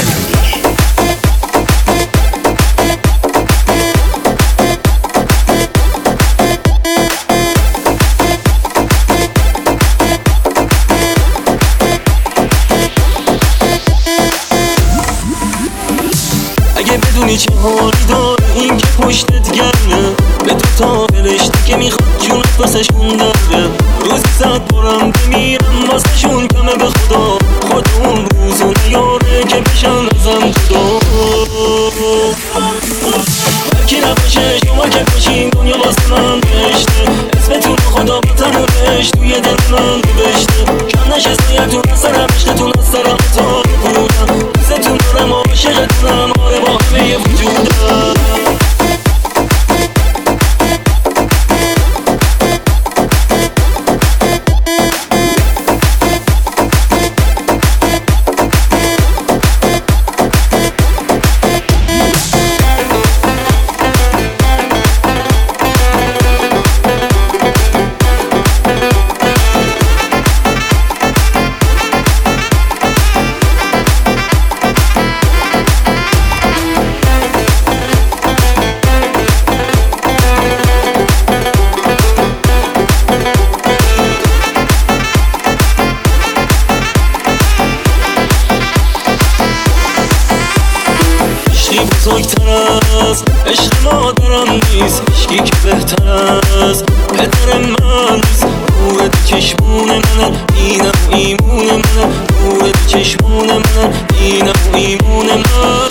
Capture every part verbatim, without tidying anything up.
اگه بدونی چه حالی داره این که پشتت گرمه، به تو تا فرشته که میخواد جونت واسهشون داره. روزی صد بارم بمیرم واسهشون کمه به خدا، خود اون روزو نیاره که بشن ازم جدا. هرکی نباشه شما که باشین دنیا واسه من بهشته، اسمتون رو خدا با تنورش توی دل من نوشته. کم نشه سایتون از سرم عشقتون از سرم تا بودم، دوستتون دارم عاشقتونم آره با همه وجودم. بزرگتر از عشق مادرم نیست، عشقی که بهتر از پدر من نیست. نور چشمون منه اینم و ایمون منه، نور چشمون منه اینم و ایمون من.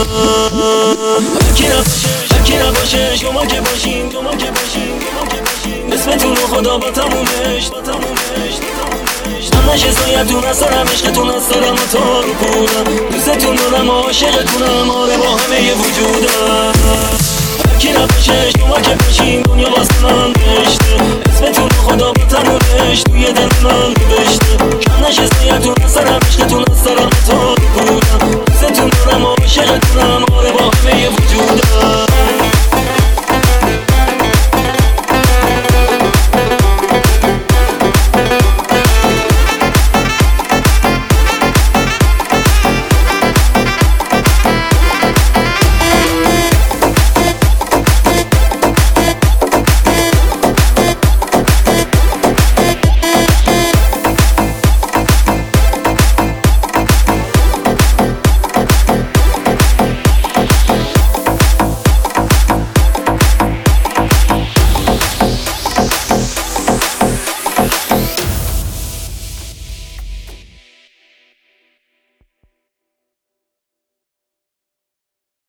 هرکی نباشه هرکی نباشه شما که باشین شما که باشین شما که باشین، اسمتون رو خدا با تمومش با تمومش کم نشه سایتون از سرم عشقتون از سرم تا رو بودم، دوستتون دارم عاشقتونم آره با همه وجودم. هرکی نباشه شما که باشین دنیا واسه من بهشته، اسمتون رو خدا با تنورش توی دل من نوشته. کم نشه سایتون از سرم عشقتون از سرم تا رو بودم، دوستتون دارم عاشقتونم آره با همه وجودم.